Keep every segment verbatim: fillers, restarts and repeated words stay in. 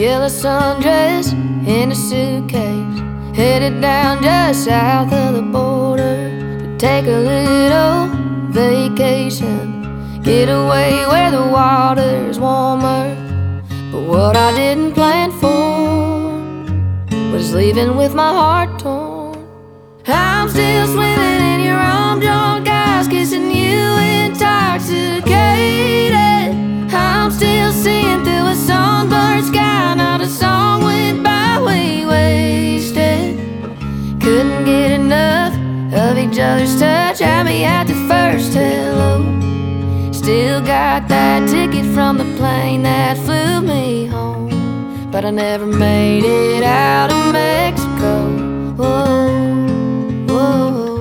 Yellow sundress in a suitcase, headed down just south of the border to take a little vacation, get away where the water's warmer. But what I didn't plan for was leaving with my heart torn. I'm still swimming in your arm, drunk eyes kissing you intoxicated. I'm still seeing through a sunburned sky, not a song went by way wasted. Couldn't get enough of each other's touch, had me at the first hello. Still got that ticket from the plane that flew me home, but I never made it out of Mexico. Whoa, whoa.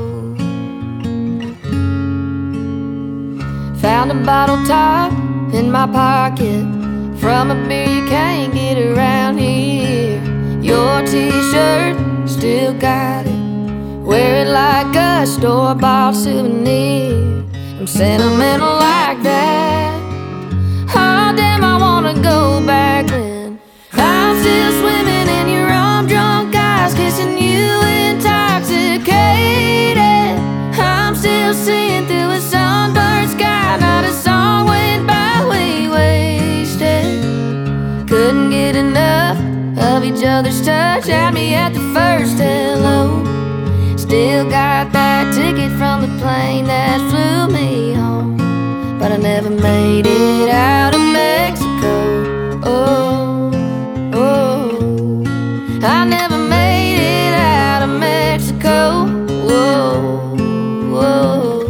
Found a bottle top in my pocket from a beer you can't get around here. Your t-shirt, still got it, wear it like a store-bought souvenir. I'm sentimental like that. Oh damn, I wanna go back then. I'm still swimming in your arm, drunk eyes kissing you intoxicated. I'm still seeing through a sunburned sky, not a song went by way wasted. Couldn't get enough of each other's touch, had me at the first hello. Still got that ticket from the plane that flew me home, but I never made it out of Mexico. Oh, oh, I never made it out of Mexico. Whoa, whoa.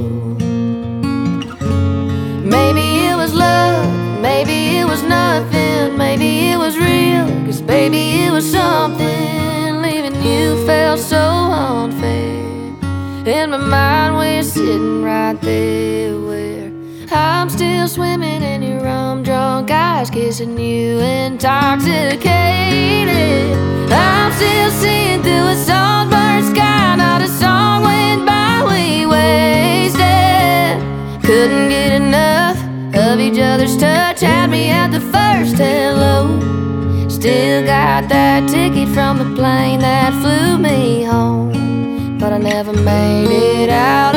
Maybe it was love, maybe it was nothing, maybe it was real, 'cause baby it was something. Leaving you felt so unfair. In my mind we're sitting right there where I'm still swimming in your arm, drunk eyes kissing you intoxicated. I'm still seeing through a sunburned sky, not a song went by way wasted. Couldn't get enough of each other's touch, had me at the first hello. Still got that ticket from the plane that flew me home, but I never made it out